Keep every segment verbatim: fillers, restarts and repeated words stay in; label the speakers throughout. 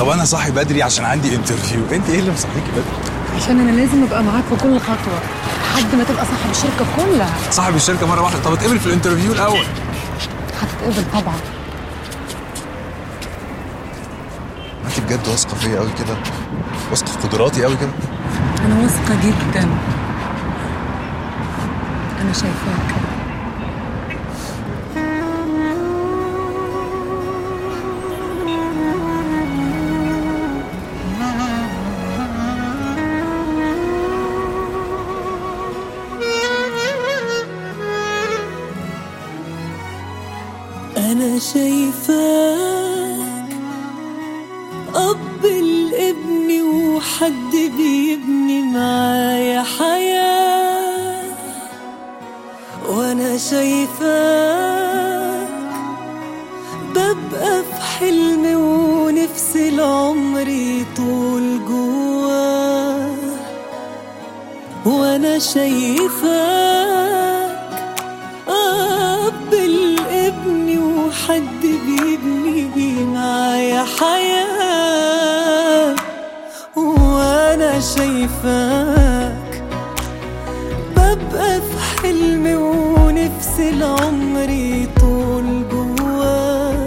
Speaker 1: طب انا صاحي بدري عشان عندي انترفيو، انت ايه اللي مصحيكي بدري؟
Speaker 2: عشان انا لازم ابقى معاك في كل خطوه لحد ما تبقى صاحب الشركه كلها.
Speaker 1: صاحب الشركه مره واحده؟ طب اتقبل في الانترفيو الاول.
Speaker 2: هتتقبل طبعا.
Speaker 1: انت بجد واثقه فيا قوي كده؟ واثقه في قدراتي قوي كده؟
Speaker 2: انا واثقه جدا. انا شايفاك.
Speaker 3: أنا شايفاك أب الابن وحد بيبني معايا حياة، وأنا شايفاك ببقى في حلم ونفسي العمر يطول جواه، وأنا شايفاك أب الابن وحد بيبني معايا حياة، وأنا شايفاك ببقى في حلم ونفسي العمر يطول جواه،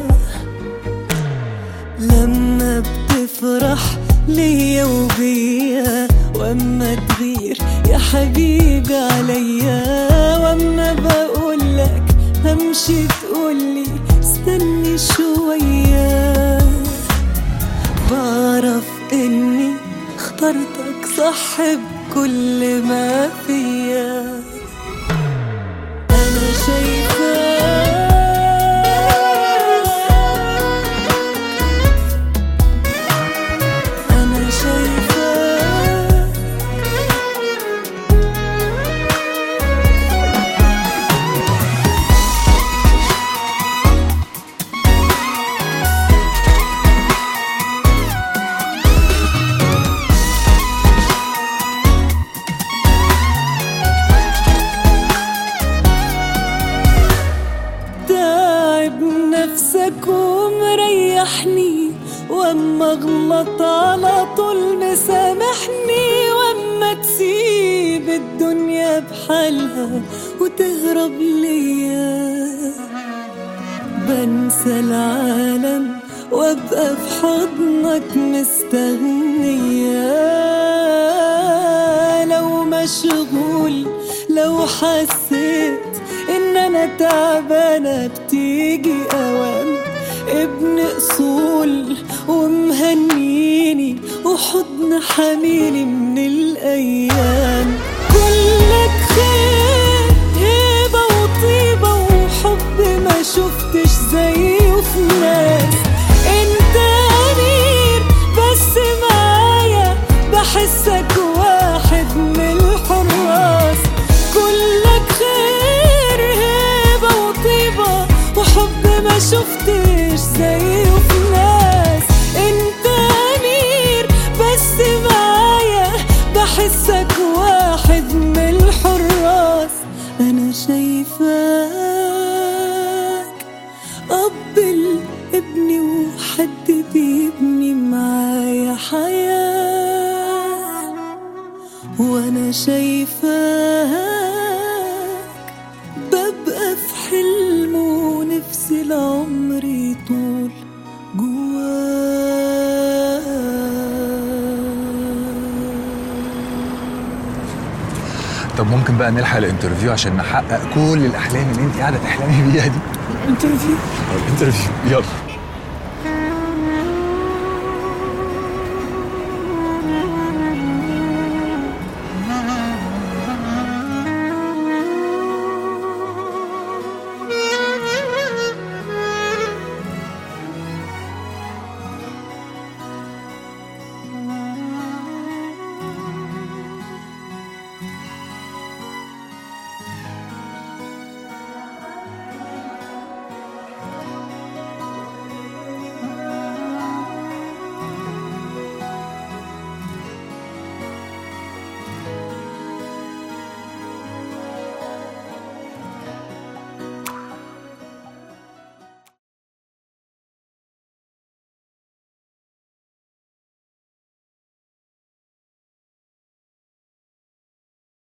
Speaker 3: لما بتفرح ليا وبيا واما تغير يا حبيبي عليا، واما بقولك همشي تقولي استني شوية، بعرف اني اخترتك صح بكل ما فيا. انا شايفاك انا شايفاك نفسك ومريحني، واما اغلط على طول مسامحني، واما تسيب الدنيا بحالها وتهرب ليا بنسى العالم وابقى في حضنك مستغنية، لو مشغول لو حسيت ان انا تعبانة بتيجي اوام ابن اصول ومهنيني وحضن حميني من الايام، كلك خير هبة وطيبة وحب ما شفتش زيه في ناس، انت امير بس معايا بحسك واحد من الحراس، كلك خير هبة وطيبة وحب ما شفتش زيه في ناس، انت امير بس معايا بحسك واحد من الحراس. انا شايفاك اب الابن وحد بيبني معايا حياة، وانا شايفاك ببقى في حلم ونفسي العمر يطول جواه.
Speaker 1: طب ممكن بقى نلحق الانترفيو عشان نحقق كل الاحلام اللي انت قاعده تحلمي بيها دي؟
Speaker 2: الانترفيو
Speaker 1: الانترفيو يلا.